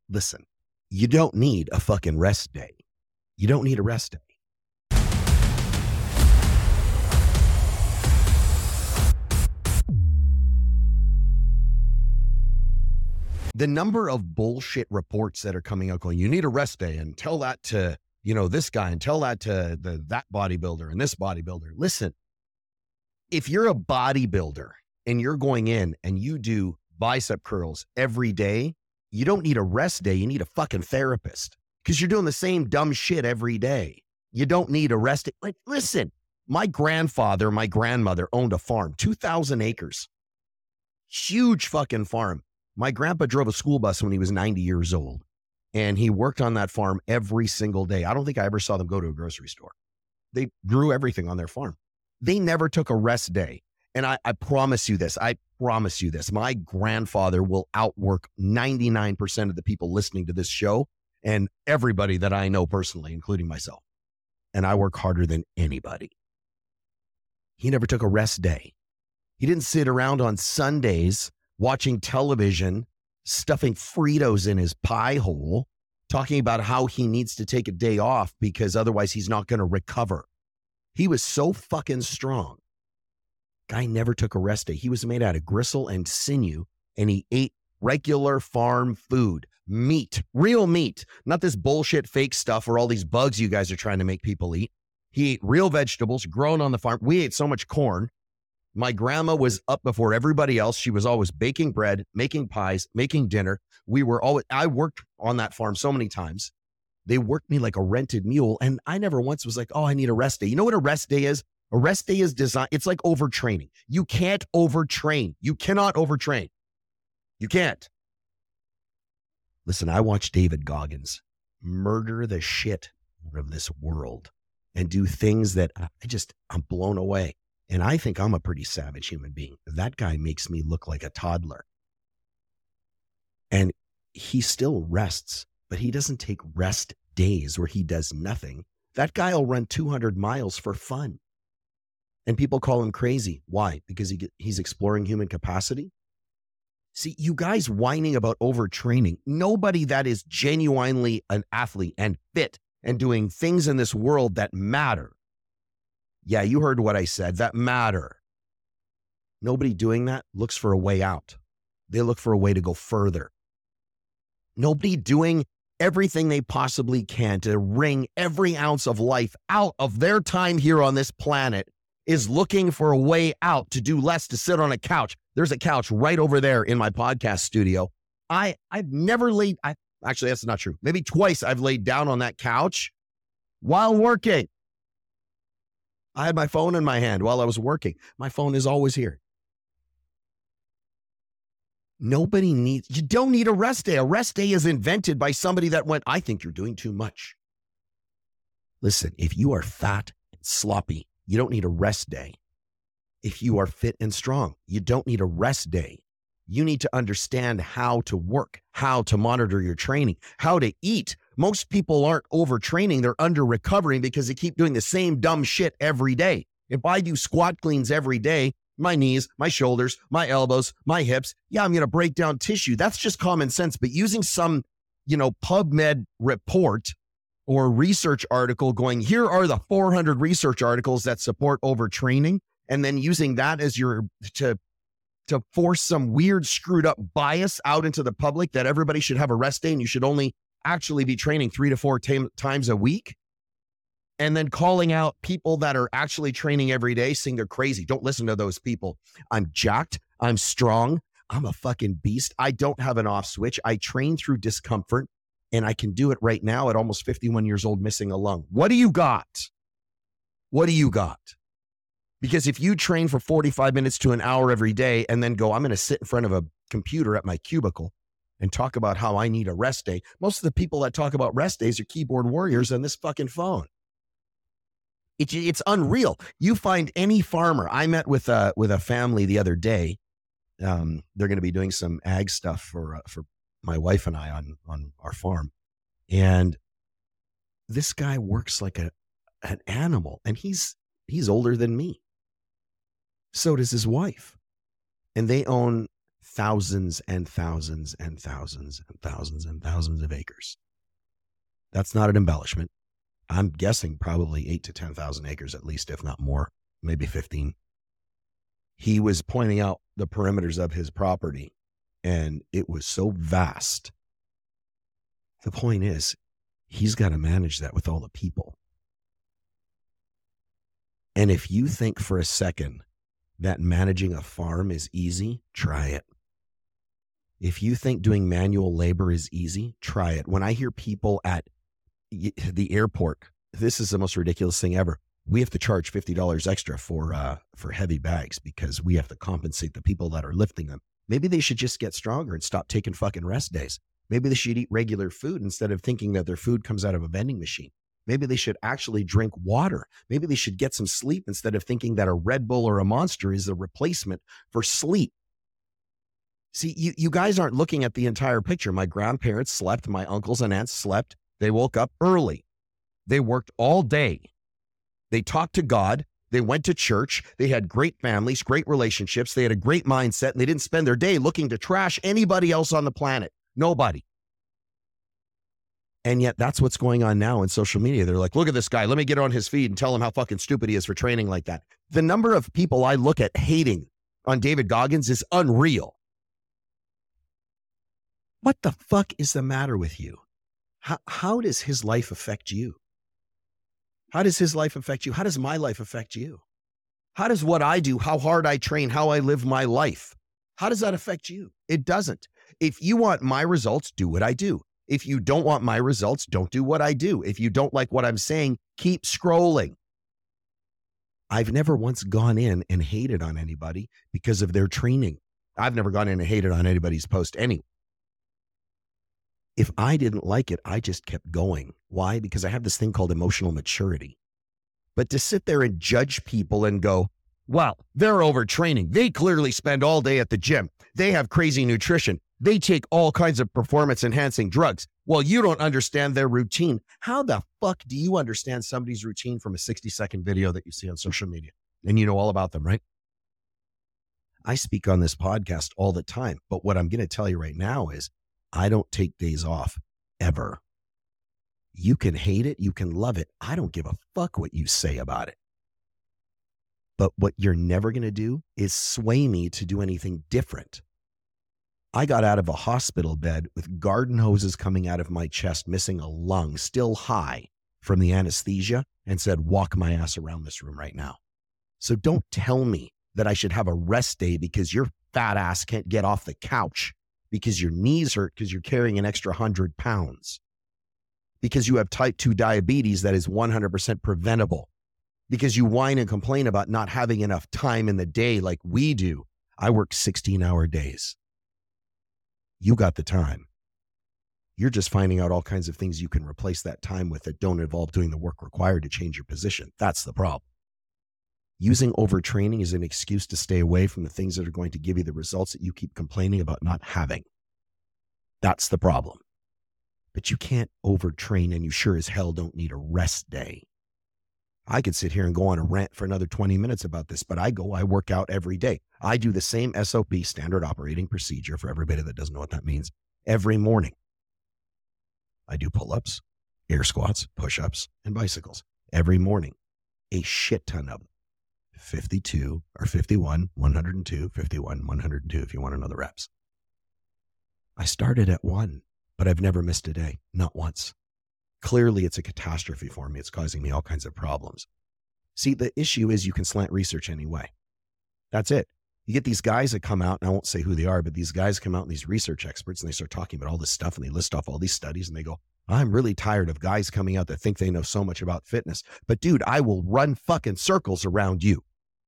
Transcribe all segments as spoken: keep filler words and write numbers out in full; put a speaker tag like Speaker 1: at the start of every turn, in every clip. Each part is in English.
Speaker 1: Listen, you don't need a fucking rest day. You don't need a rest day. The number of bullshit reports that are coming out going, you need a rest day, and tell that to, you know, this guy, and tell that to the that bodybuilder and this bodybuilder. Listen, if you're a bodybuilder and you're going in and you do bicep curls every day, you don't need a rest day. You need a fucking therapist, because you're doing the same dumb shit every day. You don't need a rest day. Like, listen, my grandfather, my grandmother owned a farm, two thousand acres, huge fucking farm. My grandpa drove a school bus when he was ninety years old, and he worked on that farm every single day. I don't think I ever saw them go to a grocery store. They grew everything on their farm. They never took a rest day. And I, I promise you this, I promise you this, my grandfather will outwork ninety-nine percent of the people listening to this show and everybody that I know personally, including myself. And I work harder than anybody. He never took a rest day. He didn't sit around on Sundays watching television, stuffing Fritos in his pie hole, talking about how he needs to take a day off because otherwise he's not going to recover. He was so fucking strong. Guy never took a rest day. He was made out of gristle and sinew, and he ate regular farm food, meat, real meat, not this bullshit fake stuff or all these bugs you guys are trying to make people eat. He ate real vegetables grown on the farm. We ate so much corn. My grandma was up before everybody else. She was always baking bread, making pies, making dinner. We were always, I worked on that farm so many times. They worked me like a rented mule. And I never once was like, oh, I need a rest day. You know what a rest day is? A rest day is designed. It's like overtraining. You can't overtrain. You cannot overtrain. You can't. Listen, I watched David Goggins murder the shit out of this world and do things that I just, I'm blown away. And I think I'm a pretty savage human being. That guy makes me look like a toddler. And he still rests, but he doesn't take rest days where he does nothing. That guy will run two hundred miles for fun. And people call him crazy. Why? Because he he's exploring human capacity. See, you guys whining about overtraining. Nobody that is genuinely an athlete and fit and doing things in this world that matter. Yeah, you heard what I said, that matter. Nobody doing that looks for a way out. They look for a way to go further. Nobody doing everything they possibly can to wring every ounce of life out of their time here on this planet is looking for a way out to do less, to sit on a couch. There's a couch right over there in my podcast studio. I, I've never laid, I, actually, that's not true. Maybe twice I've laid down on that couch while working. I had my phone in my hand while I was working. My phone is always here. Nobody needs, you don't need a rest day. A rest day is invented by somebody that went, I think you're doing too much. Listen, if you are fat and sloppy, you don't need a rest day. If you are fit and strong, you don't need a rest day. You need to understand how to work, how to monitor your training, how to eat. Most people aren't overtraining. They're under recovering because they keep doing the same dumb shit every day. If I do squat cleans every day, my knees, my shoulders, my elbows, my hips, yeah, I'm going to break down tissue. That's just common sense. But using some, you know, PubMed report or research article going, here are the four hundred research articles that support overtraining, and then using that as your, to, to force some weird screwed up bias out into the public that everybody should have a rest day and you should only actually be training three to four tam- times a week. And then calling out people that are actually training every day, saying they're crazy. Don't listen to those people. I'm jacked. I'm strong. I'm a fucking beast. I don't have an off switch. I train through discomfort, and I can do it right now at almost fifty-one years old, missing a lung. What do you got? What do you got? Because if you train for forty-five minutes to an hour every day and then go, I'm going to sit in front of a computer at my cubicle and talk about how I need a rest day. Most of the people that talk about rest days are keyboard warriors on this fucking phone. It, it's unreal. You find any farmer. I met with a, with a family the other day. Um, they're going to be doing some ag stuff for, uh, for my wife and I on, on our farm. And this guy works like a, an animal, and he's, he's older than me. So does his wife. And they own thousands and thousands and thousands and thousands and thousands of acres. That's not an embellishment. I'm guessing probably eight to ten thousand acres at least, if not more, maybe fifteen. He was pointing out the perimeters of his property, and it was so vast. The point is, he's got to manage that with all the people. And if you think for a second that managing a farm is easy, try it. If you think doing manual labor is easy, try it. When I hear people at the airport, this is the most ridiculous thing ever. We have to charge fifty dollars extra for uh, for heavy bags because we have to compensate the people that are lifting them. Maybe they should just get stronger and stop taking fucking rest days. Maybe they should eat regular food instead of thinking that their food comes out of a vending machine. Maybe they should actually drink water. Maybe they should get some sleep instead of thinking that a Red Bull or a Monster is a replacement for sleep. See, you, you guys aren't looking at the entire picture. My grandparents slept. My uncles and aunts slept. They woke up early. They worked all day. They talked to God. They went to church. They had great families, great relationships. They had a great mindset, and they didn't spend their day looking to trash anybody else on the planet. Nobody. And yet that's what's going on now in social media. They're like, look at this guy. Let me get on his feed and tell him how fucking stupid he is for training like that. The number of people I look at hating on David Goggins is unreal. What the fuck is the matter with you? How, how does his life affect you? How does his life affect you? How does my life affect you? How does what I do, how hard I train, how I live my life, how does that affect you? It doesn't. If you want my results, do what I do. If you don't want my results, don't do what I do. If you don't like what I'm saying, keep scrolling. I've never once gone in and hated on anybody because of their training. I've never gone in and hated on anybody's post anyway. If I didn't like it, I just kept going. Why? Because I have this thing called emotional maturity. But to sit there and judge people and go, well, they're overtraining. They clearly spend all day at the gym. They have crazy nutrition. They take all kinds of performance enhancing drugs. Well, you don't understand their routine. How the fuck do you understand somebody's routine from a sixty second video that you see on social media? And you know all about them, right? I speak on this podcast all the time, but what I'm going to tell you right now is I don't take days off ever. You can hate it. You can love it. I don't give a fuck what you say about it. But what you're never going to do is sway me to do anything different. I got out of a hospital bed with garden hoses coming out of my chest, missing a lung, still high from the anesthesia, and said, walk my ass around this room right now. So don't tell me that I should have a rest day because your fat ass can't get off the couch, because your knees hurt because you're carrying an extra hundred pounds, because you have type two diabetes that is one hundred percent preventable, because you whine and complain about not having enough time in the day like we do. I work sixteen hour days. You got the time. You're just finding out all kinds of things you can replace that time with that don't involve doing the work required to change your position. That's the problem. Using overtraining is an excuse to stay away from the things that are going to give you the results that you keep complaining about not having. That's the problem. But you can't overtrain, and you sure as hell don't need a rest day. I could sit here and go on a rant for another twenty minutes about this, but I go, I work out every day. I do the same S O P, standard operating procedure, for everybody that doesn't know what that means, every morning. I do pull-ups, air squats, push-ups, and bicycles every morning. A shit ton of them. fifty-two or fifty-one, one hundred two, fifty-one, one hundred two if you want to know the reps. I started at one, but I've never missed a day, not once. Clearly, it's a catastrophe for me. It's causing me all kinds of problems. See, the issue is you can slant research anyway. That's it. You get these guys that come out, and I won't say who they are, but these guys come out and these research experts, and they start talking about all this stuff, and they list off all these studies, and they go, I'm really tired of guys coming out that think they know so much about fitness. But dude, I will run fucking circles around you.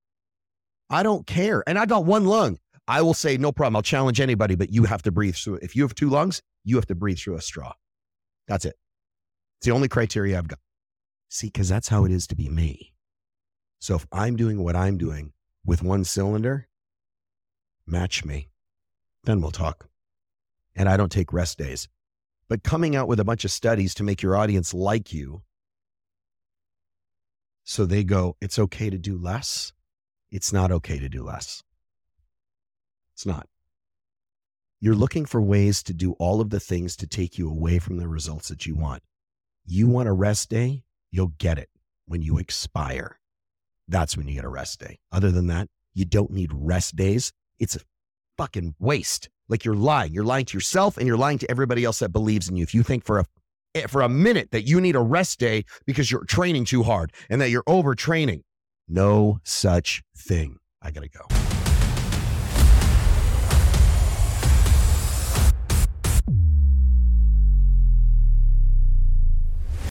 Speaker 1: I don't care. And I got one lung. I will say, no problem. I'll challenge anybody, but you have to breathe through it. If you have two lungs, you have to breathe through a straw. That's it. It's the only criteria I've got. See, because that's how it is to be me. So if I'm doing what I'm doing with one cylinder, match me. Then we'll talk. And I don't take rest days. But coming out with a bunch of studies to make your audience like you, so they go, it's okay to do less. It's not okay to do less. It's not. You're looking for ways to do all of the things to take you away from the results that you want. You want a rest day? You'll get it when you expire. That's when you get a rest day. Other than that, you don't need rest days. It's a fucking waste. Like you're lying. You're lying to yourself and you're lying to everybody else that believes in you. If you think for a for a minute that you need a rest day because you're training too hard and that you're overtraining, no such thing. I gotta go.